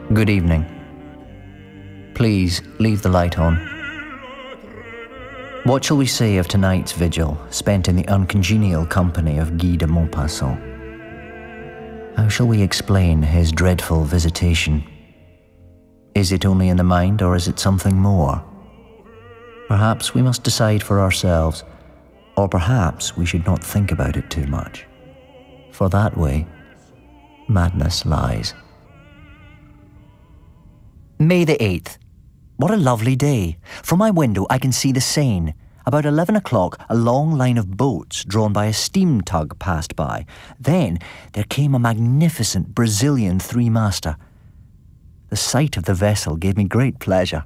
Good evening. Please leave the light on. What shall we say of tonight's vigil, spent in the uncongenial company of Guy de Maupassant? How shall we explain his dreadful visitation? Is it only in the mind, or is it something more? Perhaps we must decide for ourselves, or perhaps we should not think about it too much. For that way, madness lies. May the 8th. What a lovely day. From my window I can see the Seine. About 11 o'clock, a long line of boats drawn by a steam tug passed by. Then there came a magnificent Brazilian three-master. The sight of the vessel gave me great pleasure.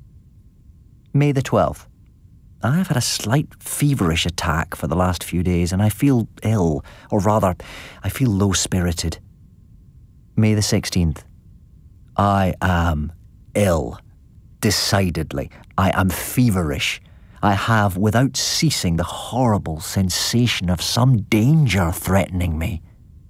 May the 12th. I have had a slight feverish attack for the last few days, and I feel ill, or rather, I feel low-spirited. May the 16th. I am ill. Decidedly, I am feverish. I have, without ceasing, the horrible sensation of some danger threatening me.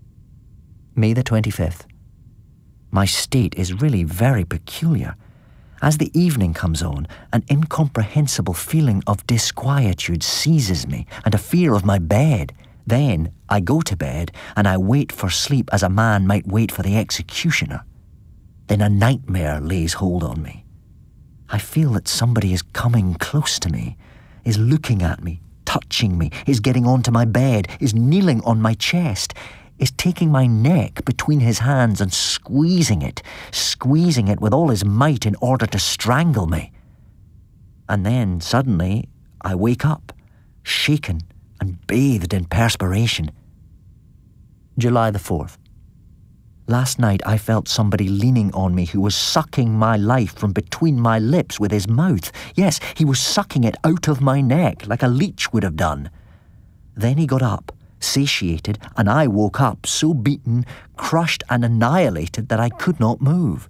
May the 25th. My state is really very peculiar. As the evening comes on, an incomprehensible feeling of disquietude seizes me, and a fear of my bed. Then I go to bed, and I wait for sleep as a man might wait for the executioner. Then a nightmare lays hold on me. I feel that somebody is coming close to me, is looking at me, touching me, is getting onto my bed, is kneeling on my chest, is taking my neck between his hands and squeezing it with all his might in order to strangle me. And then, suddenly, I wake up, shaken and bathed in perspiration. July the 4th. Last night I felt somebody leaning on me who was sucking my life from between my lips with his mouth. Yes, he was sucking it out of my neck like a leech would have done. Then he got up, satiated, and I woke up so beaten, crushed and annihilated that I could not move.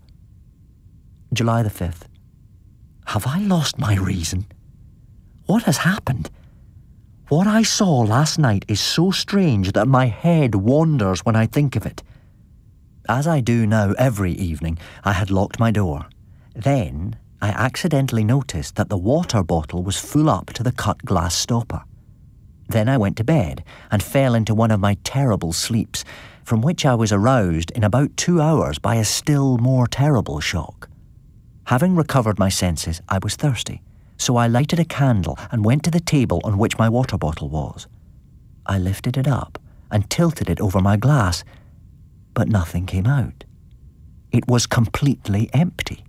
July the 5th. Have I lost my reason? What has happened? What I saw last night is so strange that my head wanders when I think of it. As I do now every evening, I had locked my door. Then I accidentally noticed that the water bottle was full up to the cut glass stopper. Then I went to bed and fell into one of my terrible sleeps, from which I was aroused in about 2 hours by a still more terrible shock. Having recovered my senses, I was thirsty, so I lighted a candle and went to the table on which my water bottle was. I lifted it up and tilted it over my glass, but nothing came out. It was completely empty.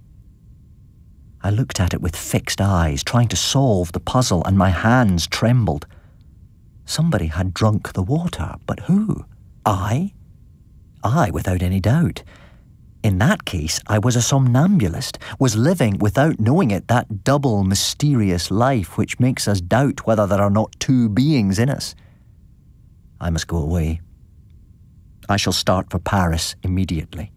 I looked at it with fixed eyes, trying to solve the puzzle, and my hands trembled. Somebody had drunk the water, but who? I? I, without any doubt. In that case, I was a somnambulist, was living, without knowing it, that double mysterious life which makes us doubt whether there are not two beings in us. I must go away. I shall start for Paris immediately.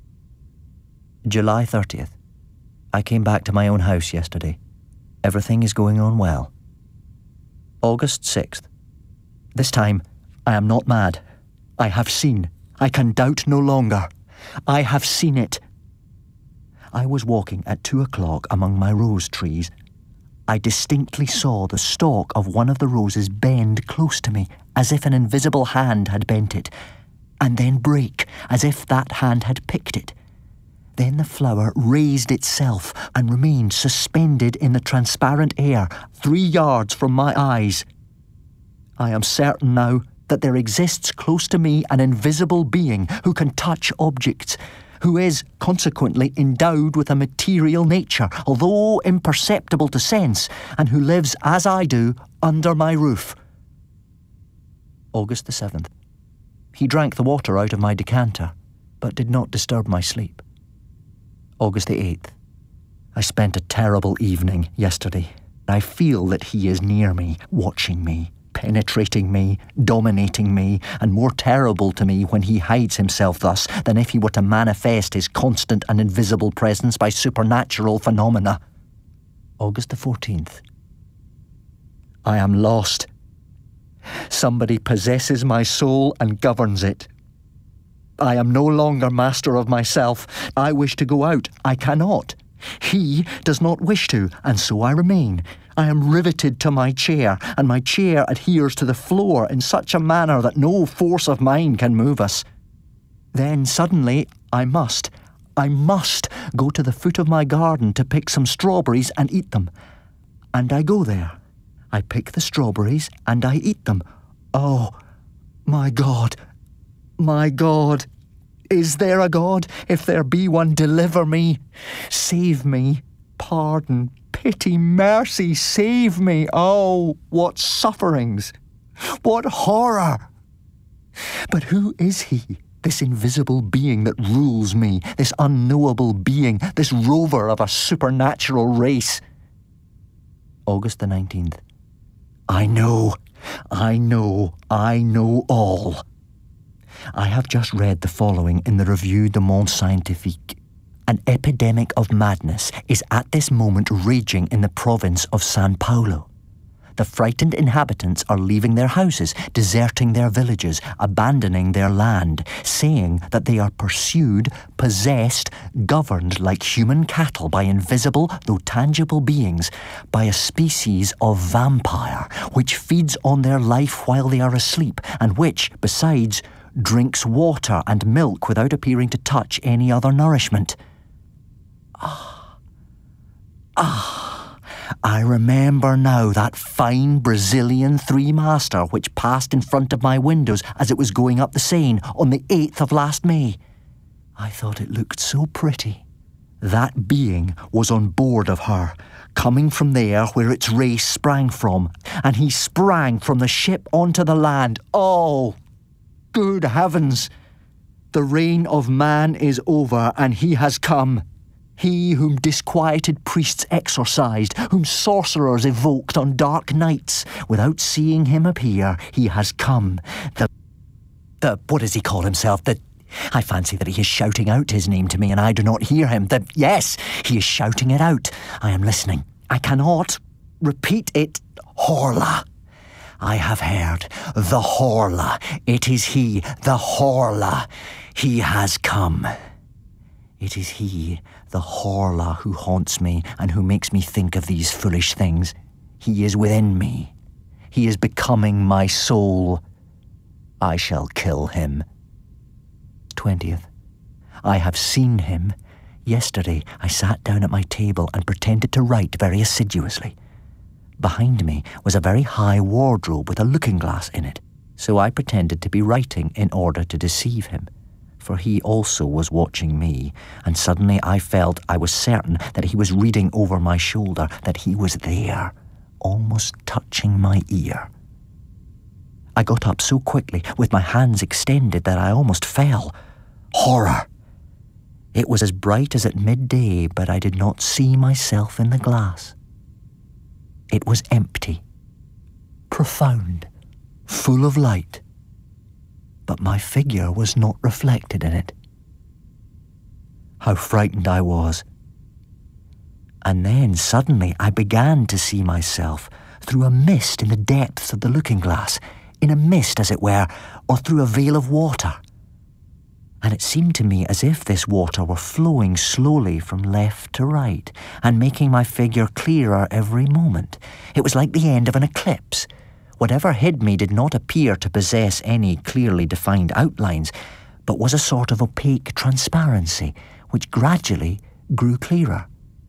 July 30th. I came back to my own house yesterday. Everything is going on well. August 6th. This time, I am not mad. I have seen. I can doubt no longer. I have seen it. I was walking at 2 o'clock among my rose trees. I distinctly saw the stalk of one of the roses bend close to me, as if an invisible hand had bent it, and then break, as if that hand had picked it. Then the flower raised itself and remained suspended in the transparent air 3 yards from my eyes. I am certain now that there exists close to me an invisible being who can touch objects, who is, consequently, endowed with a material nature, although imperceptible to sense, and who lives, as I do, under my roof. August the 7th. He drank the water out of my decanter, but did not disturb my sleep. August the 8th. I spent a terrible evening yesterday. I feel that he is near me, watching me, penetrating me, dominating me, and more terrible to me when he hides himself thus than if he were to manifest his constant and invisible presence by supernatural phenomena. August the 14th. I am lost. Somebody possesses my soul and governs it. I am no longer master of myself. I wish to go out. I cannot. He does not wish to, and so I remain. I am riveted to my chair, and my chair adheres to the floor in such a manner that no force of mine can move us. Then suddenly I must go to the foot of my garden to pick some strawberries and eat them. And I go there. I pick the strawberries and I eat them. Oh, my God, my God. Is there a God? If there be one, deliver me. Save me. Pardon, pity, mercy, save me. Oh, what sufferings. What horror. But who is he? This invisible being that rules me, this unknowable being, this rover of a supernatural race. August the 19th. I know all. I have just read the following in the Revue du Monde Scientifique. An epidemic of madness is at this moment raging in the province of São Paulo. The frightened inhabitants are leaving their houses, deserting their villages, abandoning their land, saying that they are pursued, possessed, governed like human cattle by invisible, though tangible beings, by a species of vampire, which feeds on their life while they are asleep, and which, besides, drinks water and milk without appearing to touch any other nourishment. I remember now that fine Brazilian three-master which passed in front of my windows as it was going up the Seine on the 8th of last May. I thought it looked so pretty. That being was on board of her, coming from there where its race sprang from, and he sprang from the ship onto the land. Oh, good heavens! The reign of man is over, and he has come. He whom disquieted priests exorcised, whom sorcerers evoked on dark nights. Without seeing him appear, he has come. What does he call himself? I fancy that he is shouting out his name to me and I do not hear him. Yes, he is shouting it out. I am listening. I cannot repeat it. Horla. I have heard. The Horla. It is he, the Horla. He has come. It is he, the Horla, who haunts me and who makes me think of these foolish things. He is within me. He is becoming my soul. I shall kill him. 20th. I have seen him. Yesterday I sat down at my table and pretended to write very assiduously. Behind me was a very high wardrobe with a looking-glass in it, so I pretended to be writing in order to deceive him. For he also was watching me, and suddenly I felt I was certain that he was reading over my shoulder, that he was there, almost touching my ear. I got up so quickly, with my hands extended, that I almost fell. Horror! It was as bright as at midday, but I did not see myself in the glass. It was empty, profound, full of light. But my figure was not reflected in it. How frightened I was. And then suddenly I began to see myself through a mist in the depths of the looking-glass, in a mist, as it were, or through a veil of water. And it seemed to me as if this water were flowing slowly from left to right, and making my figure clearer every moment. It was like the end of an eclipse. Whatever hid me did not appear to possess any clearly defined outlines, but was a sort of opaque transparency, which gradually grew clearer.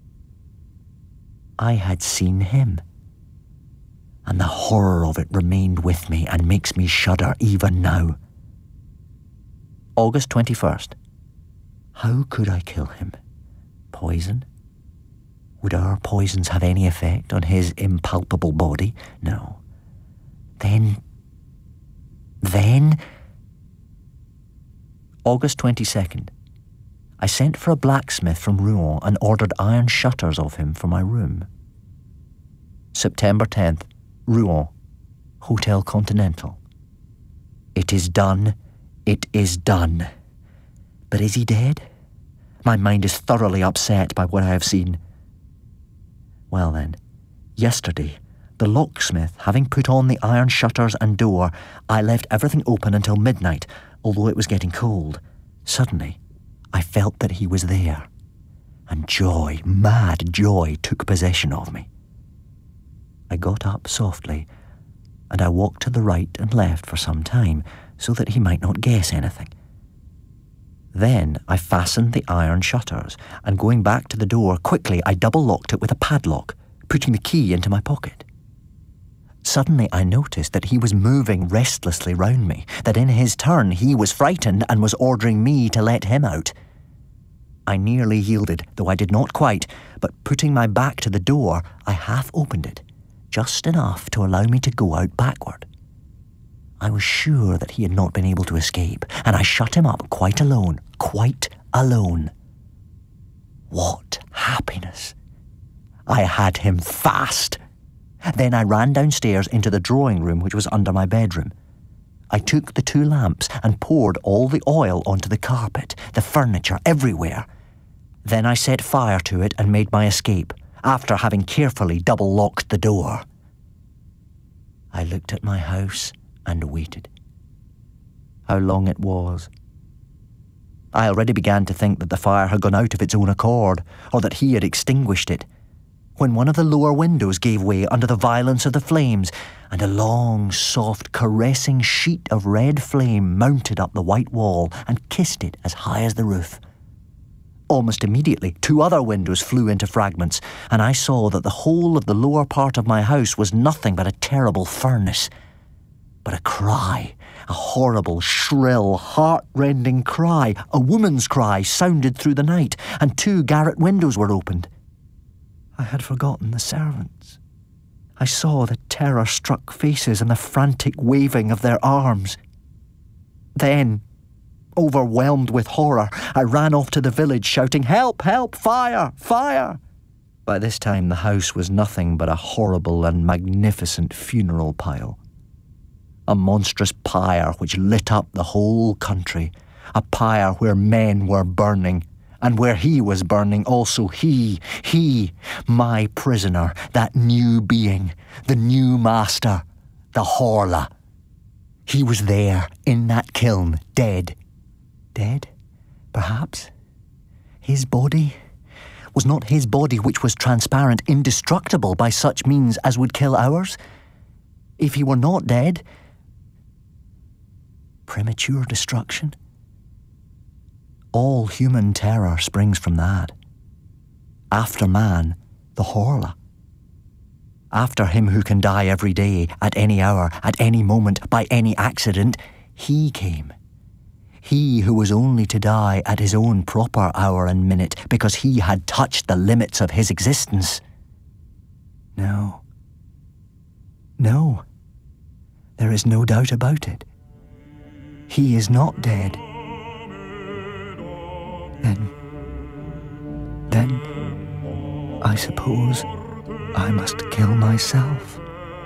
I had seen him, and the horror of it remained with me and makes me shudder even now. August 21st. How could I kill him? Poison? Would our poisons have any effect on his impalpable body? No. Then... August 22nd. I sent for a blacksmith from Rouen and ordered iron shutters of him for my room. September 10th. Rouen, Hotel Continental. It is done. It is done. But is he dead? My mind is thoroughly upset by what I have seen. Well then, yesterday, the locksmith having put on the iron shutters and door, I left everything open until midnight, although it was getting cold. Suddenly, I felt that he was there, and joy, mad joy, took possession of me. I got up softly, and I walked to the right and left for some time, so that he might not guess anything. Then I fastened the iron shutters, and going back to the door quickly, I double-locked it with a padlock, putting the key into my pocket. Suddenly I noticed that he was moving restlessly round me, that in his turn he was frightened and was ordering me to let him out. I nearly yielded, though I did not quite, but putting my back to the door, I half opened it, just enough to allow me to go out backward. I was sure that he had not been able to escape, and I shut him up quite alone. What happiness! I had him fast. Then I ran downstairs into the drawing room, which was under my bedroom. I took the 2 lamps and poured all the oil onto the carpet, the furniture, everywhere. Then I set fire to it and made my escape, after having carefully double-locked the door. I looked at my house and waited. How long it was. I already began to think that the fire had gone out of its own accord, or that he had extinguished it, when one of the lower windows gave way under the violence of the flames, and a long, soft, caressing sheet of red flame mounted up the white wall and kissed it as high as the roof. Almost immediately, 2 other windows flew into fragments, and I saw that the whole of the lower part of my house was nothing but a terrible furnace. But a cry, a horrible, shrill, heart-rending cry, a woman's cry, sounded through the night, and 2 garret windows were opened. I had forgotten the servants. I saw the terror-struck faces and the frantic waving of their arms. Then, overwhelmed with horror, I ran off to the village shouting, "Help! Help! Fire! Fire!" By this time the house was nothing but a horrible and magnificent funeral pile. A monstrous pyre which lit up the whole country, a pyre where men were burning, and where he was burning also, he, my prisoner, that new being, the new master, the Horla. He was there, in that kiln, dead. Dead, perhaps? His body? Was not his body, which was transparent, indestructible by such means as would kill ours? If he were not dead, premature destruction? All human terror springs from that. After man, the Horla. After him who can die every day, at any hour, at any moment, by any accident, he came. He who was only to die at his own proper hour and minute, because he had touched the limits of his existence. No. No. There is no doubt about it. He is not dead. Then, I suppose I must kill myself.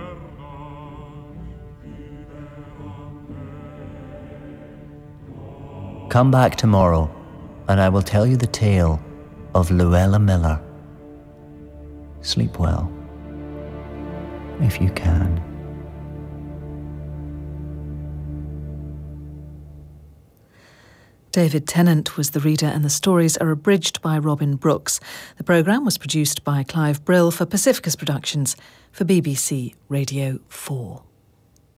Come back tomorrow, and I will tell you the tale of Luella Miller. Sleep well, if you can. David Tennant was the reader, and the stories are abridged by Robin Brooks. The programme was produced by Clive Brill for Pacificus Productions for BBC Radio 4.